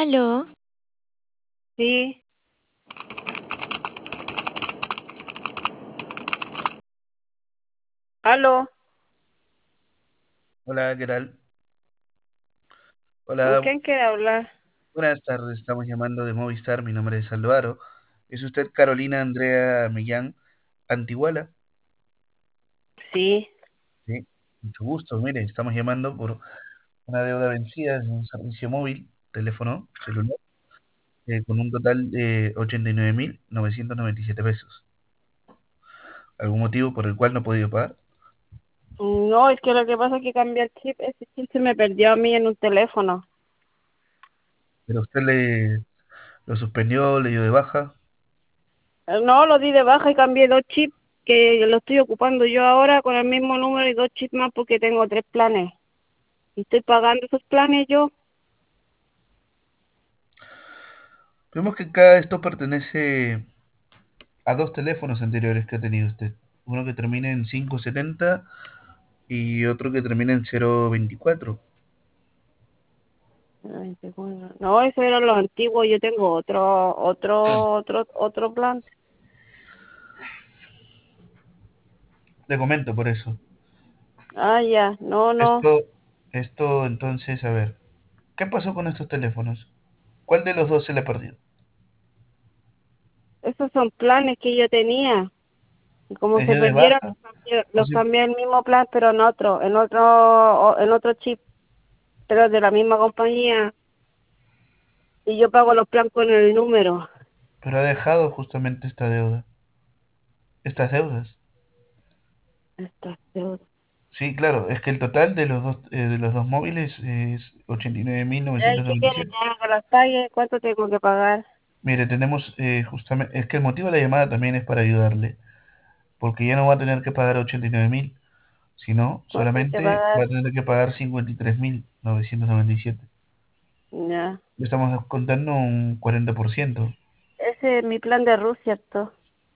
Aló, Sí, aló, Hola, ¿qué tal? ¿con Hola, quién quiere hablar? buenas tardes. Estamos llamando de Movistar. Mi nombre es Álvaro. ¿Es usted Carolina Andrea Millán Antiguala? Sí, Sí, mucho gusto. Mire, estamos llamando por una deuda vencida de un servicio móvil, teléfono celular, con un total de 89.997 pesos. ¿Algún motivo por el cual no ha podido pagar? no, es que lo que pasa es que cambié el chip, ese chip se me perdió a mí en un teléfono. Pero usted lo suspendió, le dio de baja, No, lo di de baja y cambié dos chips que lo estoy ocupando yo ahora con el mismo número y dos chips más porque tengo tres planes. Y estoy pagando esos planes yo. vemos que cada esto pertenece a dos teléfonos anteriores que ha tenido usted. Uno que termina en 570 y otro que termina en 024. Ay, no, esos eran los antiguos, yo tengo otro plan. Le comento por eso. Ah, ya, no, no. Esto, esto entonces, a ver, ¿qué pasó con estos teléfonos? ¿Cuál de los dos se le perdió? Esos son planes que yo tenía. Y como ¿Les se dio de perdieron, baja? ¿O los se- cambié el mismo plan, pero en otro chip, pero de la misma compañía. Y yo pago los planes con el número. pero ha dejado justamente esta deuda, estas deudas? Estas deudas. Sí, claro, es que el total de los dos móviles es ochenta y nueve mil novecientos ¿Qué noventa y quiere siete. que haga? ¿Las pague? ¿Cuánto tengo que pagar? Mire, tenemos justamente, es que el motivo de la llamada también es para ayudarle, porque ya no va a tener que pagar 89.000, sino ¿Cuánto hay que solamente va pagar? a tener que pagar 53.997. Ya. Le estamos descontando un 40%. Ese es mi plan de Rusia, ¿cierto?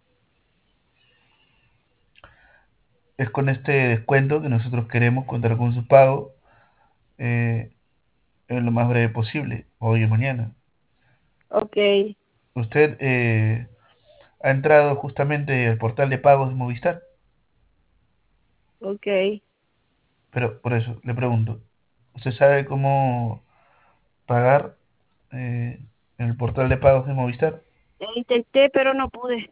Es con este descuento que nosotros queremos contar con su pago eh, en lo más breve posible, hoy o mañana. Ok, Usted ha entrado justamente al portal de pagos de Movistar, ok. pero por eso le pregunto, ¿usted sabe cómo pagar eh, en el portal de pagos de Movistar? Intenté, pero no pude.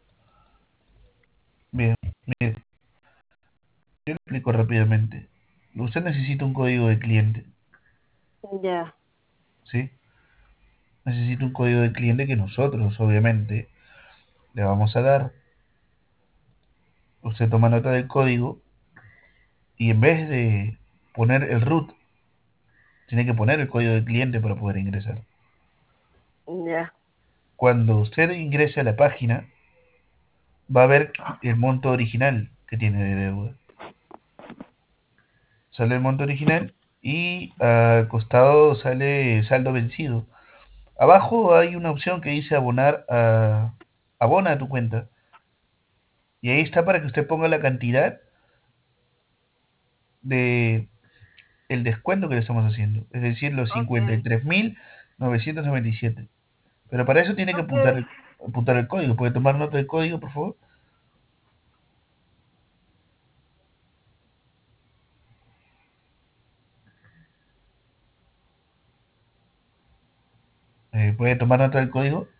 Bien, mire, yo le explico rápidamente. Usted necesita un código de cliente, Ya, ¿sí? Necesita un código de cliente que nosotros, obviamente, le vamos a dar. Usted toma nota del código y en vez de poner el root, tiene que poner el código de cliente para poder ingresar. ya. Cuando usted ingrese a la página, va a ver el monto original que tiene de deuda. Sale el monto original y al costado sale saldo vencido. Abajo hay una opción que dice abonar a abona a tu cuenta. Y ahí está para que usted ponga la cantidad de el descuento que le estamos haciendo. Es decir, los Ok, 53.997. Pero para eso tiene que ok. apuntar el código. ¿Puede tomar nota del código, por favor? ¿Puede tomar nota del código?